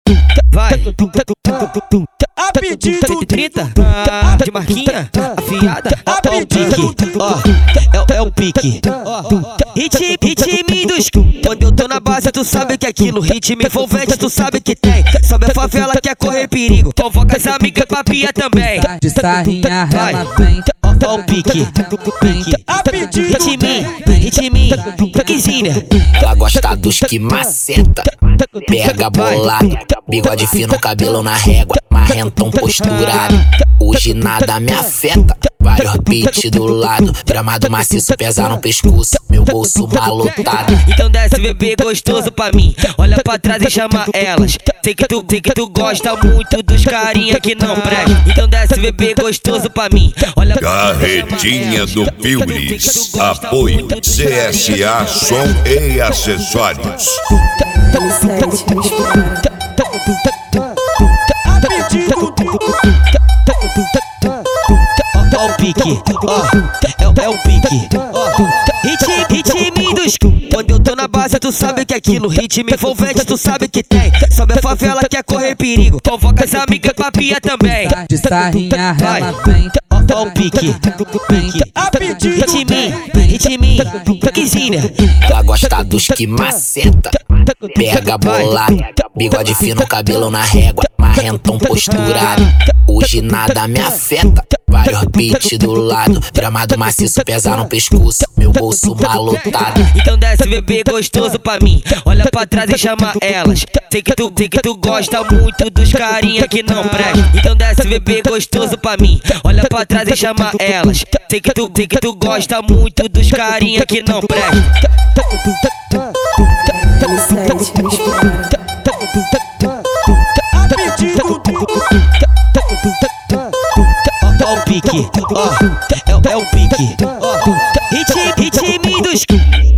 vai. A pedido de 30, de marquinha, afiada, é o pique, ó, é o pique. Ritmo dos quando eu tô na base, tu sabe que é aquilo. Ritmo envolvente, tu sabe que tem. Sobe a favela, quer correr perigo. Convoca as amigas pra pia também. De sarrinha, ela vem. Ó o pique, a pedido ritmo, piquezinha. Ela gosta dos que maceta, pega bolado, bigode fino, cabelo na régua, marrentão posturado. Hoje nada me afeta, vários beats do lado, gramado maciço, pesa no pescoço, meu bolso malotado. Então desce bebê gostoso pra mim, olha pra trás e chama elas. Sei que tu gosta muito dos carinha que não presta. Então desce bebê gostoso pra mim, olha pra Carretinha do Pires, apoio CSA Som e Acessórios. ó o pique, ó, é o pique. Ritmo dos quando eu tô na base, tu sabe que é aquilo. Ritmo envolvente, tu sabe que tem. Sobe a favela, quer correr perigo. Convoca as amigas pra pia também. De sarrinha, ela vem. Ó o pique, a pedido ritmo, piquezinha. Ela gosta dos que maceta, pega bolado, bigode fino, cabelo na régua, marrentão posturado. Hoje nada me afeta, vários beats do lado, gramado maciço, pesa no pescoço, meu bolso malotado. Então desce bebê gostoso pra mim, olha pra trás e chama elas. Sei que tu gosta muito dos carinha que não presta. Então desce bebê gostoso pra mim, olha pra trás e chama elas. Sei que tu gosta muito dos carinha que não presta. Ó o pique, ó, é o pique. Ritmo dos